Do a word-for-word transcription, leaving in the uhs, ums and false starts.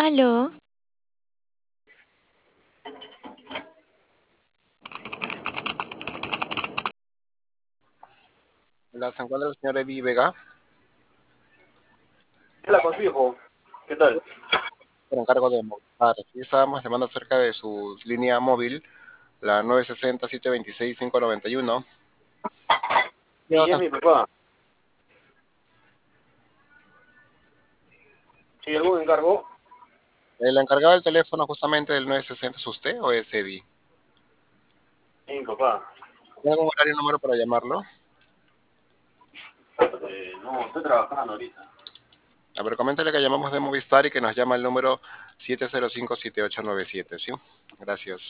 Aló, La se encuentra el señor Eddie Vega, ¿Qué la consigo? ¿Qué tal? por encargo de Movistar. Aquí estábamos llamando acerca de su línea móvil, la nueve sesenta, siete veintiséis, quinientos noventa y uno. Sí, es mi papá. ¿Sí, algún encargo? ¿El encargado del teléfono justamente del nueve sesenta es usted o es Eddie? Sí, mi papá. ¿Tiene algún horario y número para llamarlo? Eh, no, estoy trabajando ahorita. A ver, coméntale que llamamos de Movistar y que nos llama el número siete cero cinco, siete ocho nueve siete, ¿sí? Gracias.